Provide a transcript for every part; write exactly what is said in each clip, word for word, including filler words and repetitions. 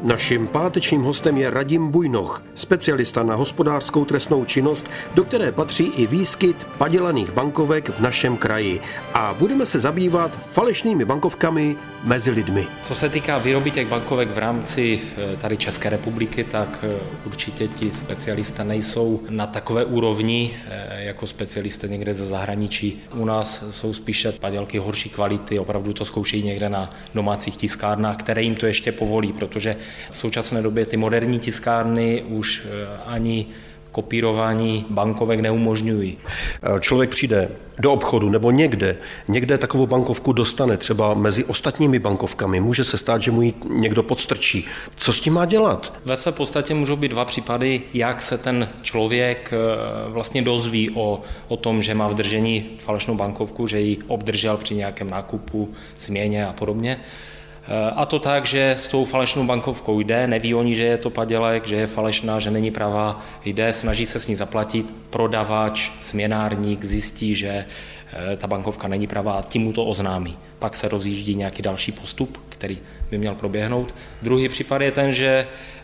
Naším pátečním hostem je Radim Bujnoch, specialista na hospodářskou trestnou činnost, do které patří i výskyt padělaných bankovek v našem kraji. A budeme se zabývat falešnými bankovkami mezi lidmi. Co se týká výroby těch bankovek v rámci tady České republiky, tak určitě ti specialisté nejsou na takové úrovni jako specialisté někde ze zahraničí. U nás jsou spíše padělky horší kvality, opravdu to zkoušejí někde na domácích tiskárnách, které jim to ještě povolí, protože v současné době ty moderní tiskárny už ani kopírování bankovek neumožňují. Člověk přijde do obchodu nebo někde, někde takovou bankovku dostane, třeba mezi ostatními bankovkami. Může se stát, že mu ji někdo podstrčí. Co s tím má dělat? Ve své podstatě můžou být dva případy, jak se ten člověk vlastně dozví o, o tom, že má v držení falešnou bankovku, že ji obdržel při nějakém nákupu, změně a podobně. A to tak, že s tou falešnou bankovkou jde, neví oni, že je to padělek, že je falešná, že není pravá, jde, snaží se s ní zaplatit, prodavač, směnárník zjistí, že ta bankovka není pravá a tím mu to oznámí. Pak se rozjíždí nějaký další postup, který by měl proběhnout. Druhý případ je ten, že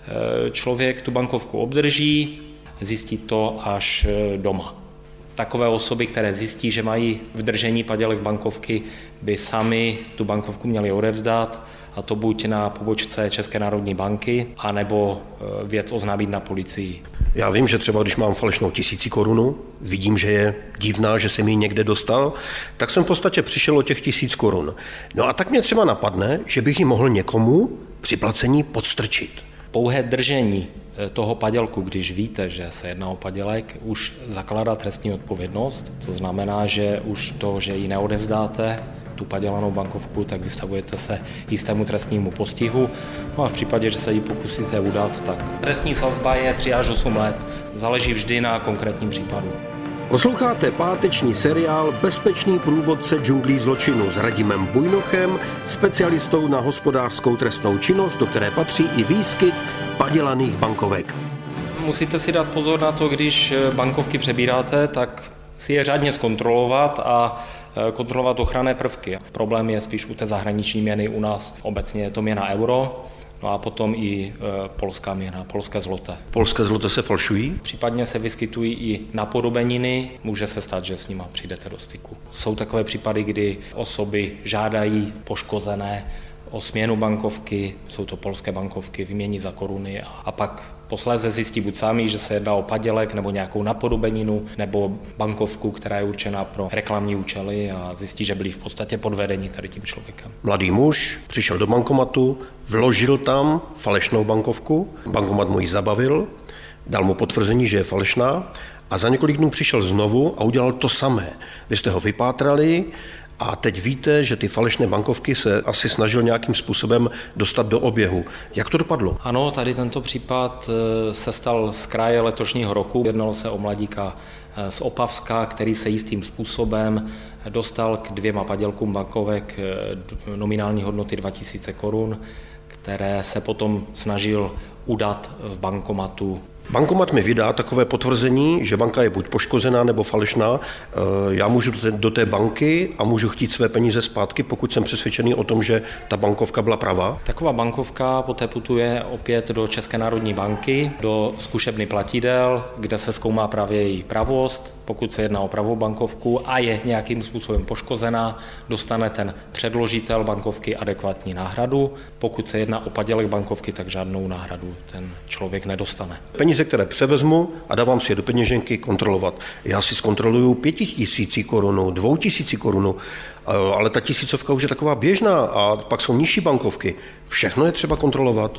člověk tu bankovku obdrží, zjistí to až doma. Takové osoby, které zjistí, že mají v držení padělek bankovky, by sami tu bankovku měli odevzdat, a to buď na pobočce České národní banky, anebo věc oznámit na policii. Já vím, že třeba když mám falešnou tisíci korunu, vidím, že je divná, že jsem ji někde dostal, tak jsem v podstatě přišel o těch tisíc korun. No a tak mě třeba napadne, že bych ji mohl někomu při placení podstrčit. Pouhé držení toho padělku, když víte, že se jedná o padělek, už zakládá trestní odpovědnost. To znamená, že už to, že ji neodevzdáte, tu padělanou bankovku, tak vystavujete se jistému trestnímu postihu. No a v případě, že se ji pokusíte udat, tak trestní sazba je tři až osm let. Záleží vždy na konkrétním případu. Posloucháte páteční seriál Bezpečný průvodce džunglí zločinu s Radimem Bujnochem, specialistou na hospodářskou trestnou činnost, do které patří i výskyt padělaných bankovek. Musíte si dát pozor na to, když bankovky přebíráte, tak si je řádně zkontrolovat a kontrolovat ochranné prvky. Problém je spíš u té zahraniční měny, u nás obecně je to měna euro, no a potom i e, polská měna, polské zloté. Polské zloté se falšují? Případně se vyskytují i napodobeniny, může se stát, že s nima přijdete do styku. Jsou takové případy, kdy osoby žádají poškozené o směnu bankovky, jsou to polské bankovky, vymění za koruny a, a pak posléze zjistí buď sami, že se jedná o padělek nebo nějakou napodobeninu nebo bankovku, která je určená pro reklamní účely a zjistí, že byli v podstatě podvedení tady tím člověkem. Mladý muž přišel do bankomatu, vložil tam falešnou bankovku, bankomat mu ji zabavil, dal mu potvrzení, že je falešná a za několik dnů přišel znovu a udělal to samé. Vy jste ho vypátrali a teď víte, že ty falešné bankovky se asi snažil nějakým způsobem dostat do oběhu. Jak to dopadlo? Ano, tady tento případ se stal z kraje letošního roku. Jednalo se o mladíka z Opavska, který se jistým způsobem dostal k dvěma padělkům bankovek nominální hodnoty dva tisíce korun, které se potom snažil udat v bankomatu. Bankomat mi vydá takové potvrzení, že banka je buď poškozená nebo falešná. Já můžu do té banky a můžu chtít své peníze zpátky, pokud jsem přesvědčený o tom, že ta bankovka byla pravá. Taková bankovka poté putuje opět do České národní banky, do zkušebny platidel, kde se zkoumá právě její pravost. Pokud se jedná o pravou bankovku a je nějakým způsobem poškozená, dostane ten předložitel bankovky adekvátní náhradu. Pokud se jedná o padělek bankovky, tak žádnou náhradu ten člověk nedostane. Peníze, které převezmu a dávám si je do peněženky kontrolovat. Já si zkontroluju pěti tisíci korunu, dvou tisíci korunu, ale ta tisícovka už je taková běžná a pak jsou nižší bankovky. Všechno je třeba kontrolovat.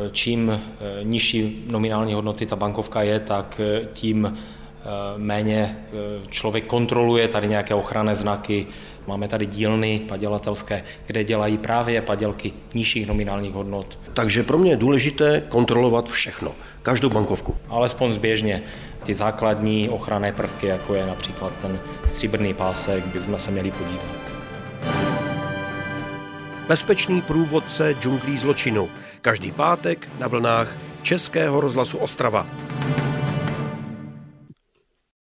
Čím nižší nominální hodnoty ta bankovka je, tak tím méně člověk kontroluje tady nějaké ochranné znaky. Máme tady dílny padělatelské, kde dělají právě padělky nižších nominálních hodnot. Takže pro mě je důležité kontrolovat všechno, každou bankovku. Alespoň zběžně. Ty základní ochranné prvky, jako je například ten stříbrný pásek, bychom se měli podívat. Bezpečný průvodce džunglí zločinu. Každý pátek na vlnách Českého rozhlasu Ostrava.